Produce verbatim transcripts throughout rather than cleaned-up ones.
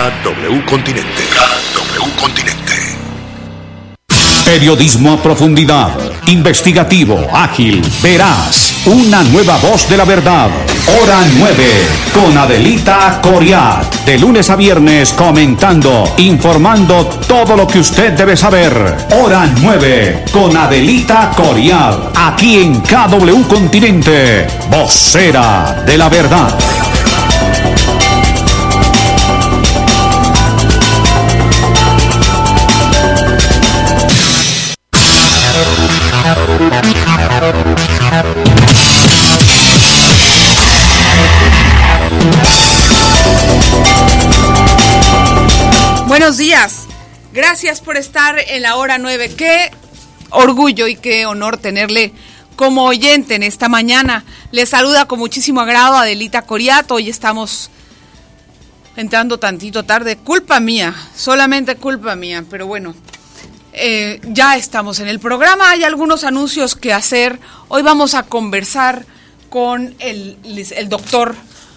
K W Continente. K W Continente. Periodismo a profundidad, investigativo, ágil, veraz, una nueva voz de la verdad. Hora nueve, con Adelita Coriat, de lunes a viernes comentando, informando todo lo que usted debe saber. Hora nueve, con Adelita Coriat, aquí en K W Continente, vocera de la verdad. Buenos días, gracias por estar en la hora nueve. Qué orgullo y qué honor tenerle como oyente en esta mañana. Le saluda con muchísimo agrado Adelita Coriat. Hoy estamos entrando tantito tarde, culpa mía, solamente culpa mía, pero bueno. Eh, ya estamos en el programa, hay algunos anuncios que hacer. Hoy vamos a conversar con el, el doctor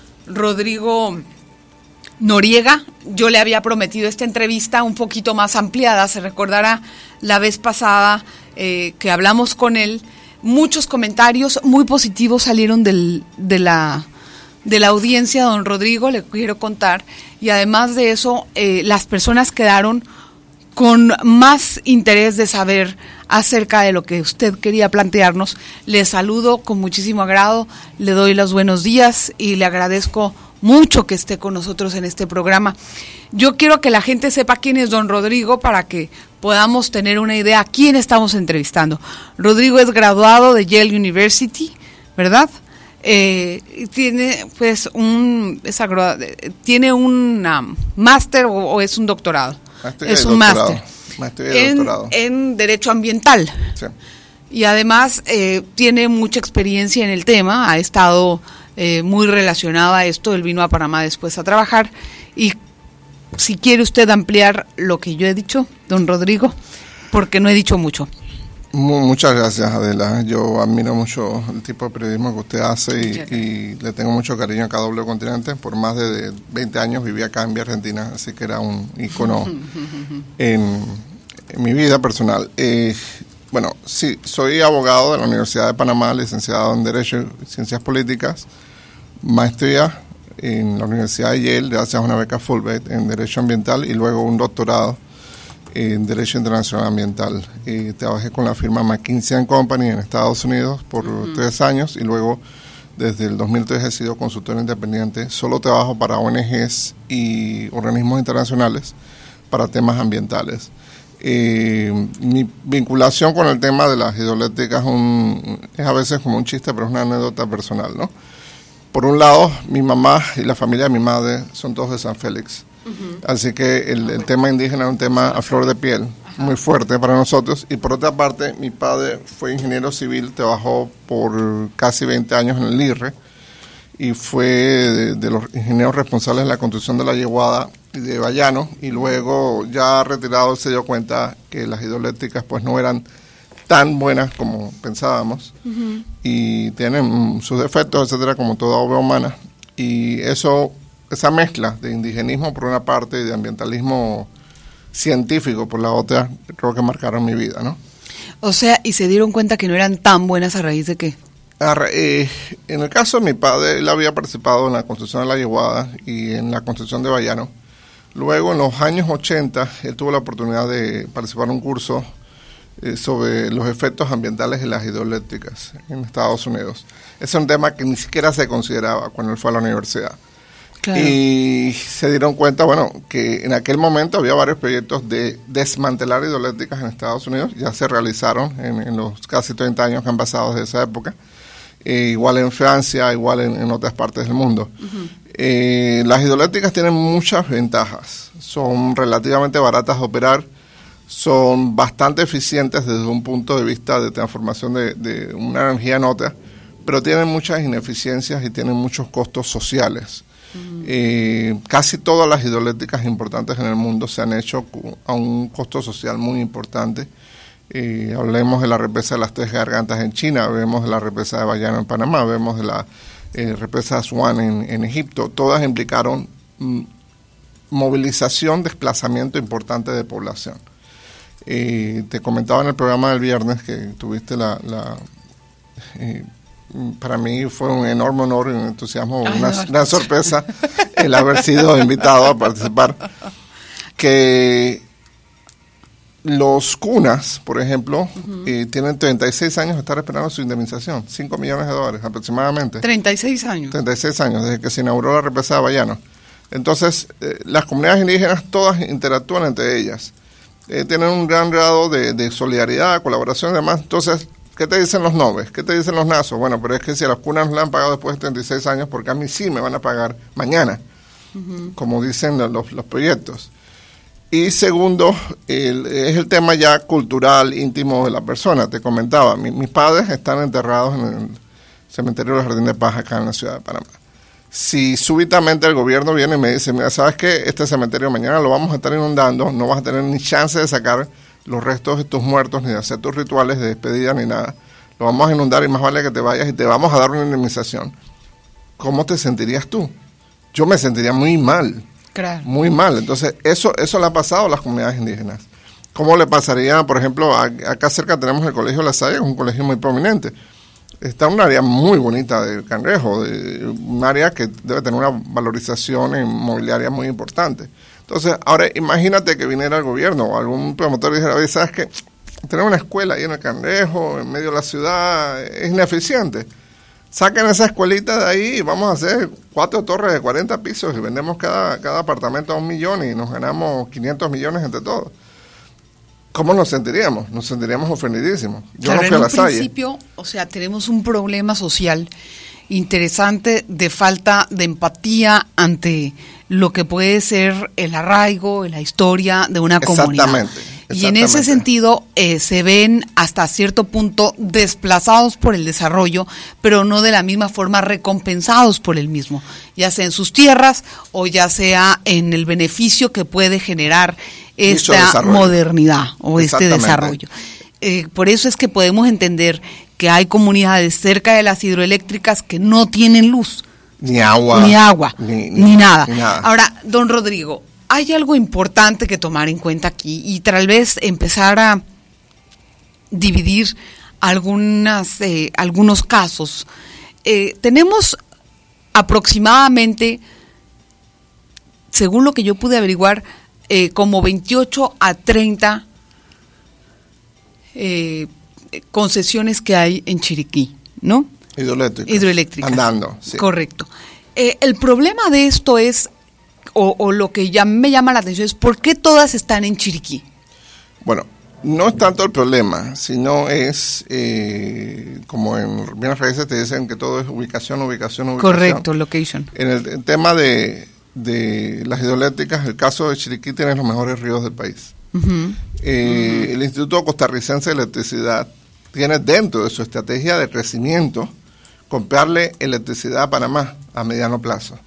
Rodrigo Noriega. Yo le había prometido esta entrevista un poquito más ampliada, se recordará la vez pasada eh, que hablamos con él. Muchos comentarios muy positivos salieron del, de la... de la audiencia, don Rodrigo, le quiero contar, y además de eso, eh, las personas quedaron con más interés de saber acerca de lo que usted quería plantearnos. Le saludo con muchísimo agrado, le doy los buenos días y le agradezco mucho que esté con nosotros en este programa. Yo quiero que la gente sepa quién es don Rodrigo para que podamos tener una idea a quién estamos entrevistando. Rodrigo es graduado de Yale University, ¿verdad? Eh, tiene pues un es agro, tiene un um, máster o, o es un doctorado. Es un máster en, en Derecho Ambiental. Sí. Y además eh, tiene mucha experiencia en el tema, ha estado eh, muy relacionado a esto. Él vino a Panamá después a trabajar. Y si quiere usted ampliar lo que yo he dicho, don Rodrigo, porque no he dicho mucho. Muchas gracias, Adela. Yo admiro mucho el tipo de periodismo que usted hace y, y le tengo mucho cariño a K W Continente. Por más de veinte años viví acá en Vía Argentina, así que era un ícono en, en mi vida personal. Eh, bueno, sí, soy abogado de la Universidad de Panamá, licenciado en Derecho y Ciencias Políticas, maestría en la Universidad de Yale, gracias a una beca Fulbright en Derecho Ambiental y luego un doctorado en Derecho Internacional Ambiental. Eh, trabajé con la firma McKinsey and Company en Estados Unidos por uh-huh. tres años y luego desde el dos mil tres he sido consultor independiente. Solo trabajo para O N Ges y organismos internacionales para temas ambientales. Eh, mi vinculación con el tema de las hidroeléctricas es, un, es a veces como un chiste, pero es una anécdota personal, ¿no? Por un lado, mi mamá y la familia de mi madre son todos de San Félix. Uh-huh. Así que el, el tema indígena es un tema a flor de piel, ajá, muy fuerte para nosotros. Y por otra parte, mi padre fue ingeniero civil, trabajó por casi veinte años en el I R R E y fue de, de los ingenieros responsables de la construcción de la Yeguada y de Bayano, y luego ya retirado se dio cuenta que las hidroeléctricas pues no eran tan buenas como pensábamos, uh-huh, y tienen sus defectos, etcétera, como toda obra humana. Y eso, esa mezcla de indigenismo por una parte y de ambientalismo científico por la otra, creo que marcaron mi vida, ¿no? O sea, ¿y se dieron cuenta que no eran tan buenas a raíz de qué? A ra- eh, en el caso de mi padre, él había participado en la construcción de la Yeguada y en la construcción de Bayano. Luego, en los años ochenta, él tuvo la oportunidad de participar en un curso eh, sobre los efectos ambientales de las hidroeléctricas en Estados Unidos. Ese es un tema que ni siquiera se consideraba cuando él fue a la universidad. Claro. Y se dieron cuenta, bueno, que en aquel momento había varios proyectos de desmantelar hidroeléctricas en Estados Unidos, ya se realizaron en, en los casi treinta años que han pasado desde esa época, eh, igual en Francia, igual en, en otras partes del mundo. Uh-huh. Eh, las hidroeléctricas tienen muchas ventajas, son relativamente baratas de operar, son bastante eficientes desde un punto de vista de transformación de, de una energía en otra, pero tienen muchas ineficiencias y tienen muchos costos sociales. Uh-huh. Eh, casi todas las hidroeléctricas importantes en el mundo se han hecho a un costo social muy importante. Eh, hablemos de la represa de las Tres Gargantas en China, vemos de la represa de Bayano en Panamá, vemos de la eh, represa de Asuán en, en Egipto. Todas implicaron mm, movilización, desplazamiento importante de población. Eh, te comentaba en el programa del viernes que tuviste la... la eh, para mí fue un enorme honor y un entusiasmo, Ay, una, no. una sorpresa el haber sido invitado a participar. Que los cunas, por ejemplo, uh-huh. eh, tienen treinta y seis años de estar esperando su indemnización, cinco millones de dólares aproximadamente. treinta y seis años. treinta y seis años, desde que se inauguró la represa de Bayano. Entonces, eh, las comunidades indígenas todas interactúan entre ellas. Eh, tienen un gran grado de, de solidaridad, colaboración y demás. Entonces, ¿qué te dicen los noves? ¿Qué te dicen los nazos? Bueno, pero es que si a las cunas no le han pagado después de treinta y seis años, porque a mí sí me van a pagar mañana, uh-huh. como dicen los, los proyectos. Y segundo, el, es el tema ya cultural, íntimo de la persona. Te comentaba, mi, mis padres están enterrados en el cementerio de los Jardines de Paz acá en la ciudad de Panamá. Si súbitamente el gobierno viene y me dice, mira, ¿sabes qué? Este cementerio mañana lo vamos a estar inundando, no vas a tener ni chance de sacar los restos de tus muertos, ni de hacer tus rituales de despedida, ni nada. Lo vamos a inundar y más vale que te vayas y te vamos a dar una indemnización. ¿Cómo te sentirías tú? Yo me sentiría muy mal. Claro. Muy mal. Entonces, eso eso le ha pasado a las comunidades indígenas. ¿Cómo le pasaría, por ejemplo, a, acá cerca tenemos el Colegio La Salle, que es un colegio muy prominente. Está en un área muy bonita de Cangrejo, de, un área que debe tener una valorización inmobiliaria muy importante. Entonces, ahora imagínate que viniera el gobierno o algún promotor y dijera, oye, ¿sabes qué? Tener una escuela ahí en el Cangrejo, en medio de la ciudad, es ineficiente. Saquen esa escuelita de ahí y vamos a hacer cuatro torres de cuarenta pisos y vendemos cada, cada apartamento a un millón y nos ganamos quinientos millones entre todos. ¿Cómo nos sentiríamos? Nos sentiríamos ofendidísimos. Yo claro, no fui a La Salle. En un principio, o sea, tenemos un problema social interesante de falta de empatía ante lo que puede ser el arraigo, la historia de una comunidad. Exactamente. Y en ese sentido eh, se ven hasta cierto punto desplazados por el desarrollo, pero no de la misma forma recompensados por el mismo, ya sea en sus tierras o ya sea en el beneficio que puede generar esta modernidad o este desarrollo. Eh, por eso es que podemos entender que hay comunidades cerca de las hidroeléctricas que no tienen luz. Ni agua. Ni agua, ni, ni, ni, nada. ni nada. Ahora, don Rodrigo, hay algo importante que tomar en cuenta aquí y tal vez empezar a dividir algunas, eh, algunos casos. Eh, tenemos aproximadamente, según lo que yo pude averiguar, eh, como veintiocho a treinta eh, concesiones que hay en Chiriquí, ¿no? Hidroeléctricas. Hidroeléctricas. Andando, sí. Correcto. Eh, el problema de esto es, o, o lo que ya me llama la atención es, ¿por qué todas están en Chiriquí? Bueno, no es tanto el problema, sino es, eh, como en bienes raíces te dicen que todo es ubicación, ubicación, ubicación. Correcto, location. En el, el tema de, de las hidroeléctricas, el caso de Chiriquí tiene los mejores ríos del país. Uh-huh. Eh, uh-huh. El Instituto Costarricense de Electricidad tiene dentro de su estrategia de crecimiento comprarle electricidad a Panamá a mediano plazo.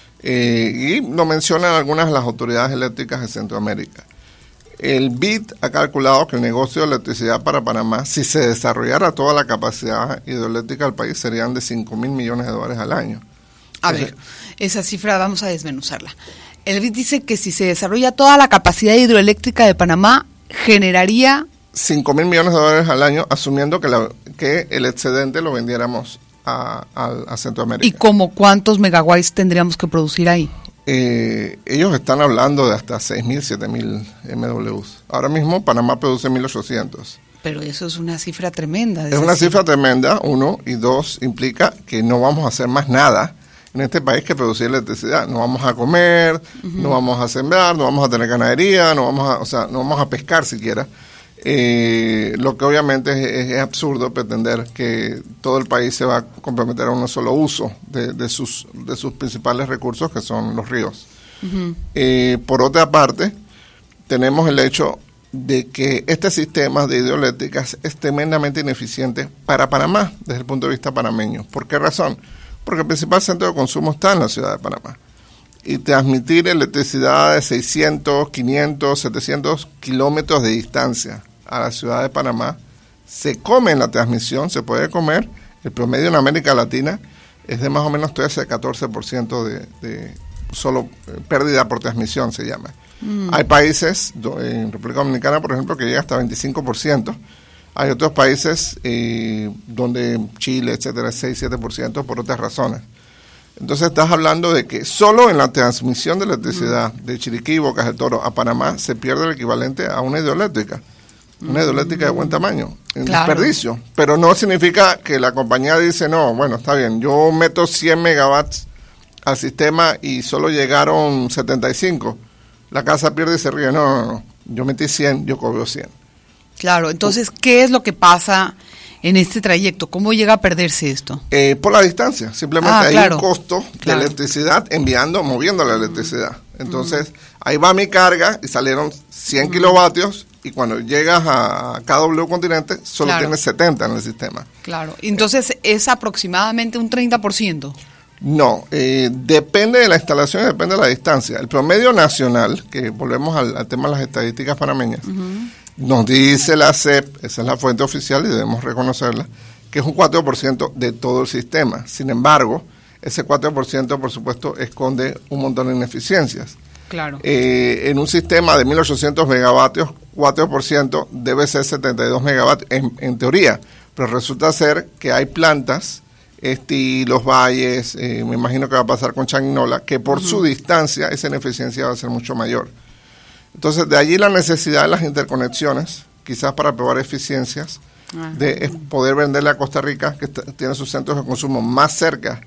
Eh, y lo mencionan algunas de las autoridades eléctricas de Centroamérica. El B I D ha calculado que el negocio de electricidad para Panamá, si se desarrollara toda la capacidad hidroeléctrica del país, serían de cinco mil millones de dólares al año. A Entonces, ver, esa cifra vamos a desmenuzarla. El B I D dice que si se desarrolla toda la capacidad hidroeléctrica de Panamá, generaría cinco mil millones de dólares al año, asumiendo que, la, que el excedente lo vendiéramos a, a, a Centroamérica. ¿Y como cuántos megawatts tendríamos que producir ahí? Eh, ellos están hablando de hasta seis mil, siete mil M W. Ahora mismo Panamá produce mil ochocientos. Pero eso es una cifra tremenda. Es una cifra tremenda, uno, y dos, implica que no vamos a hacer más nada en este país que producir electricidad. No vamos a comer, uh-huh. no vamos a sembrar, no vamos a tener ganadería, no vamos a, o sea, no vamos a pescar siquiera. Eh, lo que obviamente es, es, es absurdo pretender que todo el país se va a comprometer a un solo uso de, de, sus, de sus principales recursos, que son los ríos. Uh-huh. Eh, por otra parte, tenemos el hecho de que este sistema de hidroeléctricas es tremendamente ineficiente para Panamá, desde el punto de vista panameño. ¿Por qué razón? Porque el principal centro de consumo está en la ciudad de Panamá. Y transmitir electricidad de seiscientos, quinientos, setecientos kilómetros de distancia a la ciudad de Panamá, se come en la transmisión, se puede comer. El promedio en América Latina es de más o menos trece a catorce por ciento de, de, solo eh, pérdida por transmisión se llama. Mm. Hay países, do, en República Dominicana, por ejemplo, que llega hasta veinticinco por ciento. Hay otros países eh, donde Chile, etcétera, seis, siete por ciento por otras razones. Entonces estás hablando de que solo en la transmisión de electricidad mm. de Chiriquí, Bocas del Toro a Panamá se pierde el equivalente a una hidroeléctrica. Una hidroeléctrica de buen tamaño, en claro. desperdicio. Pero no significa que la compañía dice, no, bueno, está bien, yo meto cien megawatts al sistema y solo llegaron setenta y cinco. La casa pierde y se ríe. No, no, no. Yo metí cien, yo cobro cien. Claro, entonces, ¿qué es lo que pasa en este trayecto? ¿Cómo llega a perderse esto? Eh, por la distancia. Simplemente ah, hay claro. un costo claro. de electricidad enviando, moviendo la electricidad. Entonces, uh-huh. ahí va mi carga y salieron cien uh-huh. kilovatios. Y cuando llegas a K W Continente, solo claro. tienes setenta en el sistema. Claro. Entonces, ¿es aproximadamente un treinta por ciento? No, eh, depende de la instalación y depende de la distancia. El promedio nacional, que volvemos al, al tema de las estadísticas panameñas, uh-huh. nos dice la C E P, esa es la fuente oficial y debemos reconocerla, que es un cuatro por ciento de todo el sistema. Sin embargo, ese cuatro por ciento, por supuesto, esconde un montón de ineficiencias. Claro. Eh, en un sistema de mil ochocientos megavatios, cuatro por ciento debe ser setenta y dos megavatios, en, en teoría, pero resulta ser que hay plantas, este, Los Valles, eh, me imagino que va a pasar con Changuinola, que por uh-huh. su distancia esa ineficiencia va a ser mucho mayor. Entonces, de allí la necesidad de las interconexiones, quizás para probar eficiencias, uh-huh. de es poder venderle a Costa Rica, que t- tiene sus centros de consumo más cerca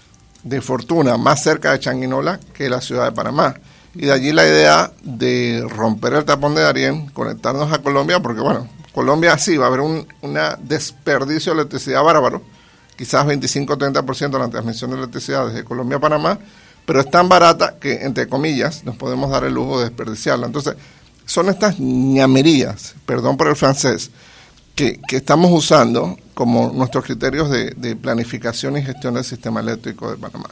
de Fortuna, más cerca de Changuinola, que la ciudad de Panamá. Y de allí la idea de romper el tapón de Darién, conectarnos a Colombia, porque bueno, Colombia sí, va a haber un una desperdicio de electricidad bárbaro, quizás veinticinco a treinta por ciento de la transmisión de electricidad desde Colombia a Panamá, pero es tan barata que, entre comillas, nos podemos dar el lujo de desperdiciarla. Entonces, son estas ñamerías, perdón por el francés, que, que estamos usando como nuestros criterios de, de planificación y gestión del sistema eléctrico de Panamá.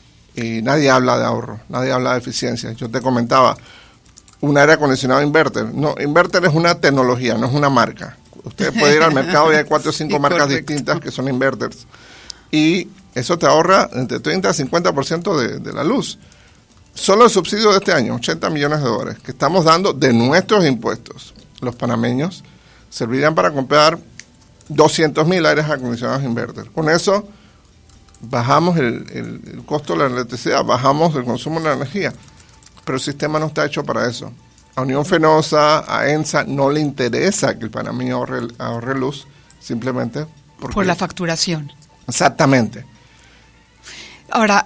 Y nadie habla de ahorro, nadie habla de eficiencia. Yo te comentaba, un aire acondicionado inverter. No, inverter es una tecnología, no es una marca. Usted puede ir al mercado y hay cuatro o cinco sí, marcas correcto. distintas que son inverters. Y eso te ahorra entre treinta a cincuenta por ciento de, de la luz. Solo el subsidio de este año, ochenta millones de dólares, que estamos dando de nuestros impuestos, los panameños, servirían para comprar doscientos mil aires acondicionados inverter. Con eso bajamos el, el, el costo de la electricidad, bajamos el consumo de la energía, pero el sistema no está hecho para eso. A Unión Fenosa, a ENSA, no le interesa que el panameño ahorre, ahorre luz, simplemente porque... por la facturación. Exactamente. Ahora,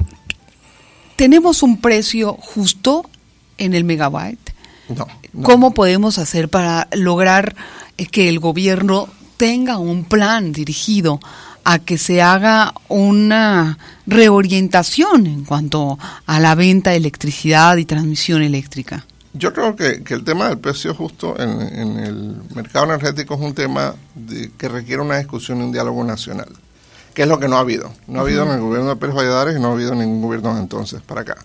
¿tenemos un precio justo en el megabyte? No, no. ¿Cómo podemos hacer para lograr que el gobierno tenga un plan dirigido a que se haga una reorientación en cuanto a la venta de electricidad y transmisión eléctrica? Yo creo que, que el tema del precio justo en, en el mercado energético es un tema de, que requiere una discusión y un diálogo nacional, que es lo que no ha habido. No ha habido uh-huh. en el gobierno de Pérez Valladares y no ha habido en ningún gobierno entonces para acá.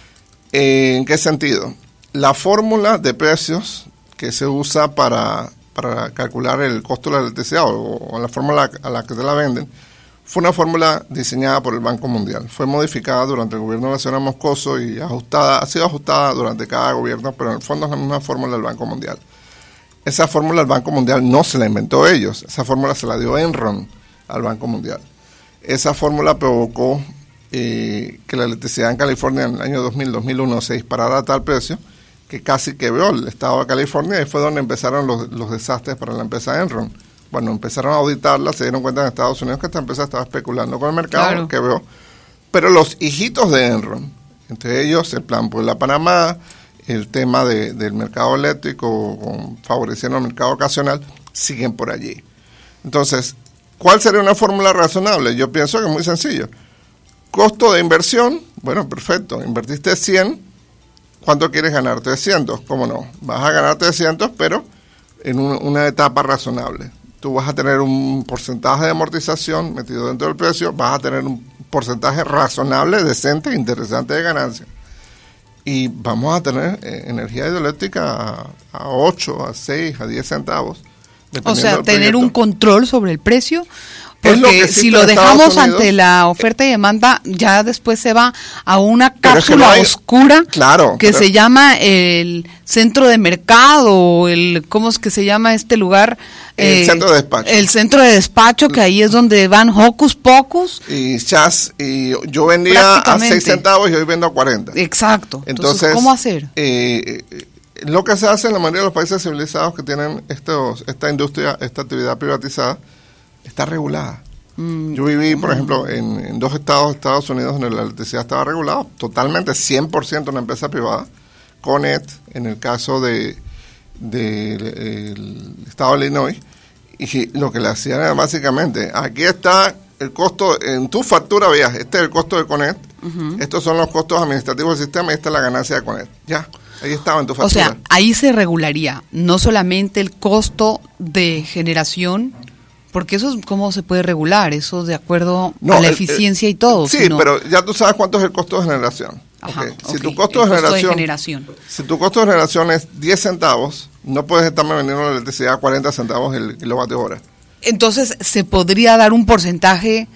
Eh, ¿En qué sentido? La fórmula de precios que se usa para... para calcular el costo de la electricidad o, o la fórmula a la que te la venden, fue una fórmula diseñada por el Banco Mundial. Fue modificada durante el gobierno nacional Moscoso y ajustada, ha sido ajustada durante cada gobierno, pero en el fondo es la misma fórmula del Banco Mundial. Esa fórmula el Banco Mundial no se la inventó ellos, esa fórmula se la dio Enron al Banco Mundial. Esa fórmula provocó eh, que la electricidad en California en el año dos mil, dos mil uno se disparara a tal precio que casi quebró el estado de California y fue donde empezaron los, los desastres para la empresa Enron. Bueno, empezaron a auditarla, se dieron cuenta en Estados Unidos que esta empresa estaba especulando con el mercado, claro. quebró. Pero los hijitos de Enron, entre ellos el Plan Puebla Panamá, el tema de, del mercado eléctrico, con, favoreciendo el mercado ocasional, siguen por allí. Entonces, ¿cuál sería una fórmula razonable? Yo pienso que es muy sencillo. Costo de inversión, bueno, perfecto, invertiste cien, ¿cuánto quieres ganar? trescientos, ¿cómo no? Vas a ganar trescientos, pero en un, una etapa razonable. Tú vas a tener un porcentaje de amortización metido dentro del precio, vas a tener un porcentaje razonable, decente e interesante de ganancia. Y vamos a tener eh, energía hidroeléctrica a, a ocho, a seis, a diez centavos. O sea, tener un control sobre el precio Porque lo que si lo dejamos ante la oferta y demanda, ya después se va a una cápsula es que no hay, oscura claro, que se llama el centro de mercado, el ¿cómo es que se llama este lugar? El eh, centro de despacho. El centro de despacho, que ahí es donde van hocus pocus. Y chas, y yo vendía a seis centavos y hoy vendo a cuarenta. Exacto. Entonces, Entonces ¿cómo hacer? Eh, lo que se hace en la mayoría de los países civilizados que tienen estos, esta industria, esta actividad privatizada, está regulada. Mm. Yo viví, por ejemplo, en, en dos estados de Estados Unidos donde la electricidad estaba regulada, totalmente, cien por ciento una empresa privada, Conet, en el caso de, de, de el estado de Illinois, y lo que le hacían era básicamente, aquí está el costo, en tu factura veías, este es el costo de Conet, uh-huh. estos son los costos administrativos del sistema y esta es la ganancia de Conet, ya. Ahí estaba en tu factura. O sea, ahí se regularía no solamente el costo de generación, porque eso es cómo se puede regular, eso de acuerdo no, a la el, eficiencia el, y todo. Sí, sino... pero ya tú sabes cuánto es el costo de generación. Ajá, okay. Okay. Si tu costo, de, costo generación, de generación, si tu costo de generación es diez centavos, no puedes estarme vendiendo la electricidad a cuarenta centavos el kilovatio hora. Entonces, ¿se podría dar un porcentaje,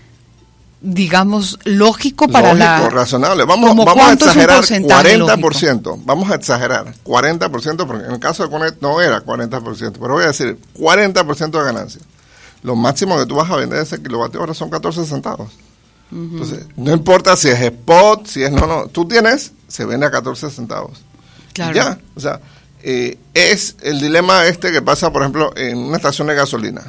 digamos, lógico para lógico, la... razonable. Vamos, vamos a exagerar cuarenta por ciento. Lógico? Vamos a exagerar cuarenta por ciento, porque en el caso de Conet no era cuarenta por ciento, pero voy a decir cuarenta por ciento de ganancia. Lo máximo que tú vas a vender ese kilovatio hora son catorce centavos. Uh-huh. Entonces, no importa si es spot, si es no, no. Tú tienes, se vende a catorce centavos. Claro. Y ya, o sea, eh, es el dilema este que pasa, por ejemplo, en una estación de gasolina.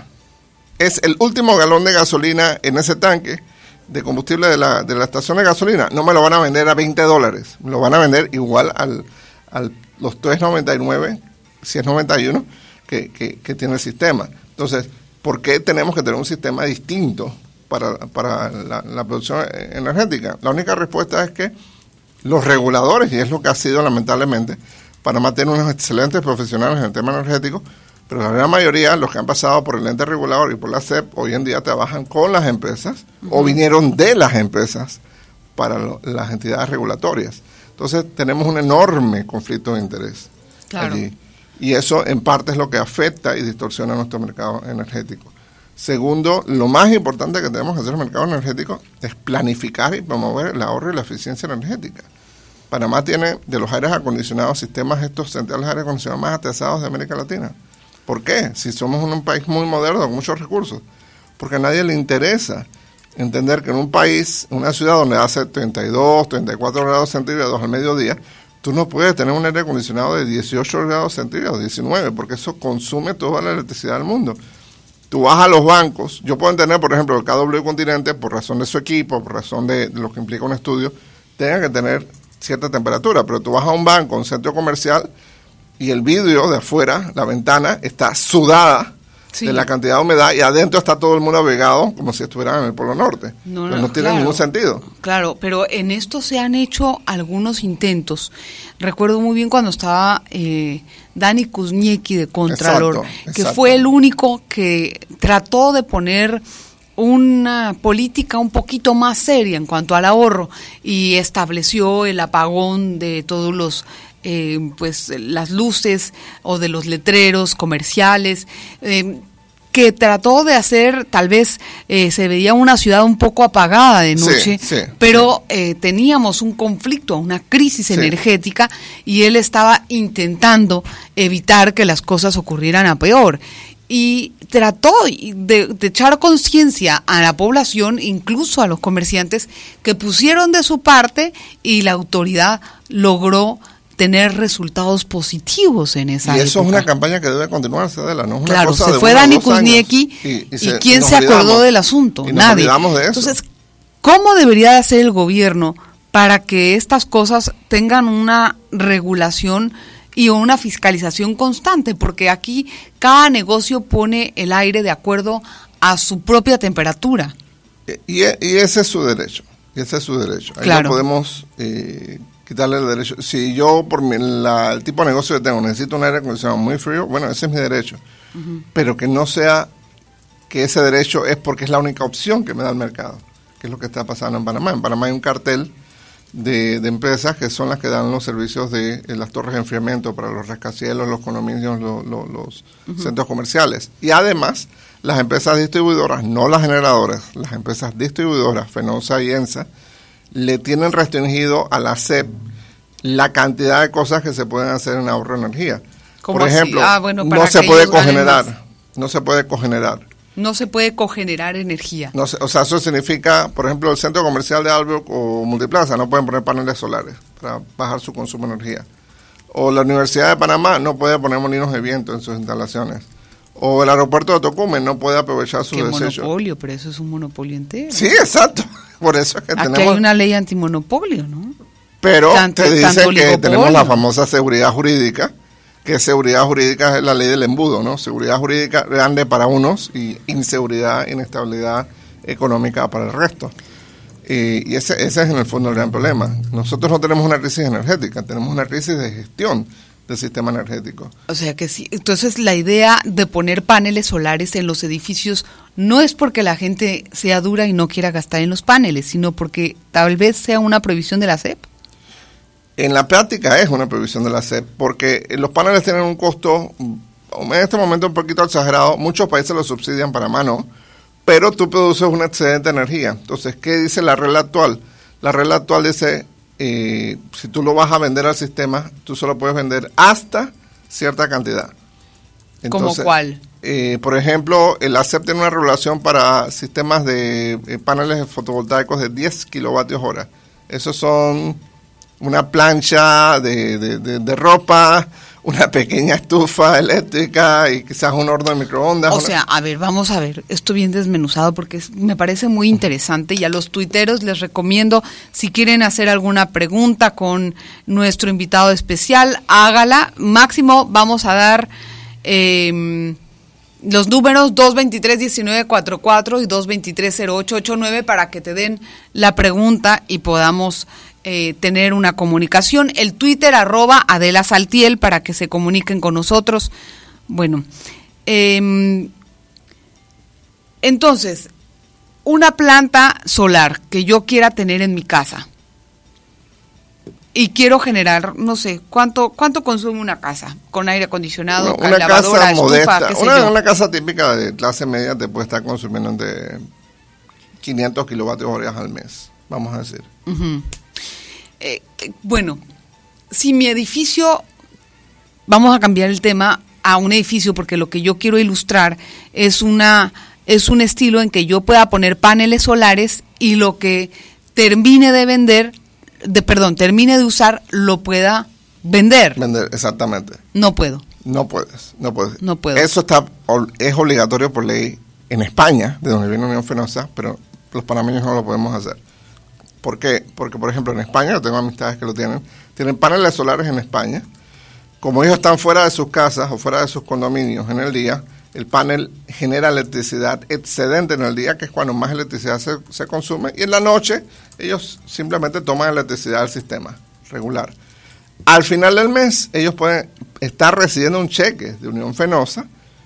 Es el último galón de gasolina en ese tanque de combustible de la, de la estación de gasolina. No me lo van a vender a veinte dólares. Me lo van a vender igual al, al los tres noventa y nueve, si es noventa y uno, que, que, que tiene el sistema. Entonces, ¿por qué tenemos que tener un sistema distinto para, para la, la producción energética? La única respuesta es que los reguladores, y es lo que ha sido lamentablemente, Panamá tiene unos excelentes profesionales en el tema energético, pero la gran mayoría, los que han pasado por el ente regulador y por la C E P, hoy en día trabajan con las empresas uh-huh. o vinieron de las empresas para lo, las entidades regulatorias. Entonces tenemos un enorme conflicto de interés claro. allí. Y eso en parte es lo que afecta y distorsiona nuestro mercado energético. Segundo, lo más importante que tenemos que hacer en el mercado energético es planificar y promover el ahorro y la eficiencia energética. Panamá tiene de los aires acondicionados, sistemas estos centrales de aire acondicionado más atrasados de América Latina. ¿Por qué? Si somos un, un país muy moderno con muchos recursos. Porque a nadie le interesa entender que en un país, una ciudad donde hace treinta y dos, treinta y cuatro grados centígrados al mediodía, tú no puedes tener un aire acondicionado de dieciocho grados centígrados, diecinueve, porque eso consume toda la electricidad del mundo. Tú vas a los bancos, yo puedo entender, por ejemplo, el K W Continente, por razón de su equipo, por razón de lo que implica un estudio, tenga que tener cierta temperatura, pero tú vas a un banco, un centro comercial, y el vidrio de afuera, la ventana, está sudada sí. de la cantidad de humedad, y adentro está todo el mundo abrigado como si estuvieran en el Polo Norte. No, no, no tiene claro, ningún sentido. Claro, pero en esto se han hecho algunos intentos. Recuerdo muy bien cuando estaba eh, Dani Kuzniecki de Contralor, exacto, que exacto. fue el único que trató de poner una política un poquito más seria en cuanto al ahorro y estableció el apagón de todos los eh, pues las luces o de los letreros comerciales eh, que trató de hacer, tal vez eh, se veía una ciudad un poco apagada de noche, sí, sí, pero sí. Eh, teníamos un conflicto, una crisis sí. energética y él estaba intentando evitar que las cosas ocurrieran a peor. Y trató de, de echar conciencia a la población, incluso a los comerciantes, que pusieron de su parte y la autoridad logró tener resultados positivos en esa época. Y eso época. Es una campaña que debe continuarse, Adela, no es una claro, cosa se de fue uno, Dani Kuzniecki y, y, y, y ¿quién se acordó olvidamos, del asunto? Y nos Nadie. Olvidamos de eso. Entonces, ¿cómo debería de hacer el gobierno para que estas cosas tengan una regulación y una fiscalización constante? Porque aquí cada negocio pone el aire de acuerdo a su propia temperatura. Y, y ese es su derecho, y ese es su derecho. Ahí claro. no podemos eh, quitarle el derecho. Si yo, por mi, la, el tipo de negocio que tengo, necesito un aire acondicionado muy frío, bueno, ese es mi derecho. Uh-huh. Pero que no sea que ese derecho es porque es la única opción que me da el mercado, que es lo que está pasando en Panamá. En Panamá hay un cartel de, de empresas que son las que dan los servicios de, de las torres de enfriamiento para los rascacielos, los condominios, lo, lo, los uh-huh. centros comerciales. Y además, las empresas distribuidoras, no las generadoras, las empresas distribuidoras, Fenosa y ENSA, le tienen restringido a la S E P la cantidad de cosas que se pueden hacer en ahorro de energía. Por ejemplo, ah, bueno, no se puede cogenerar, no se puede cogenerar. No se puede cogenerar energía. No se, o sea, eso significa, por ejemplo, el centro comercial de Albrook o Multiplaza no pueden poner paneles solares para bajar su consumo de energía. O la Universidad de Panamá no puede poner molinos de viento en sus instalaciones. O el aeropuerto de Tocumen no puede aprovechar sus desechos. ¿Qué monopolio? Pero eso es un monopolio entero. Sí, exacto. Por eso es que Aquí tenemos... hay una ley antimonopolio, ¿no? Pero tanto, te dicen que tenemos la famosa seguridad jurídica, que seguridad jurídica es la ley del embudo, ¿no? Seguridad jurídica grande para unos y inseguridad, inestabilidad económica para el resto. Eh, y ese, ese es en el fondo el gran problema. Nosotros no tenemos una crisis energética, tenemos una crisis de gestión del sistema energético. O sea que sí, entonces la idea de poner paneles solares en los edificios no es porque la gente sea dura y no quiera gastar en los paneles, sino porque tal vez sea una prohibición de la S E P. En la práctica es una prohibición de la S E P, porque los paneles tienen un costo, en este momento un poquito exagerado, muchos países lo subsidian, Panamá no, pero tú produces un excedente de energía. Entonces, ¿qué dice la regla actual? La regla actual dice, eh, si tú lo vas a vender al sistema, tú solo puedes vender hasta cierta cantidad. Entonces, ¿cómo cuál? Eh, por ejemplo, la S E P tiene una regulación para sistemas de eh, paneles fotovoltaicos de diez kilovatios hora. Esos son... una plancha de, de, de, de ropa, una pequeña estufa eléctrica y quizás un horno de microondas. O sea, a ver, vamos a ver, esto bien desmenuzado porque es, me parece muy interesante y a los tuiteros les recomiendo, si quieren hacer alguna pregunta con nuestro invitado especial, hágala. Máximo vamos a dar eh, los números dos veintitrés diecinueve cuarenta y cuatro y dos veintitrés cero ocho ochenta y nueve para que te den la pregunta y podamos... Eh, tener una comunicación. El Twitter arroba Adela Saltiel para que se comuniquen con nosotros. Bueno, eh, entonces, una planta solar que yo quiera tener en mi casa y quiero generar, no sé, ¿cuánto cuánto consume una casa? Con aire acondicionado, una, una lavadora, casa estufa, modesta, qué sé una, yo. Una casa típica de clase media te puede estar consumiendo de quinientos kilovatios hora al mes, vamos a decir. Uh-huh. Eh, bueno, si mi edificio, vamos a cambiar el tema a un edificio porque lo que yo quiero ilustrar es una es un estilo en que yo pueda poner paneles solares y lo que termine de vender, de perdón, termine de usar lo pueda vender. Vender, exactamente. No puedo. No puedes, no puedes. No puedo. Eso está es obligatorio por ley en España, de donde viene Unión Fenosa, pero los panameños no lo podemos hacer. ¿Por qué? Porque, por ejemplo, en España, yo tengo amistades que lo tienen, tienen paneles solares en España. Como ellos están fuera de sus casas o fuera de sus condominios en el día, el panel genera electricidad excedente en el día, que es cuando más electricidad se, se consume, y en la noche ellos simplemente toman electricidad del sistema regular. Al final del mes, ellos pueden estar recibiendo un cheque de Unión Fenosa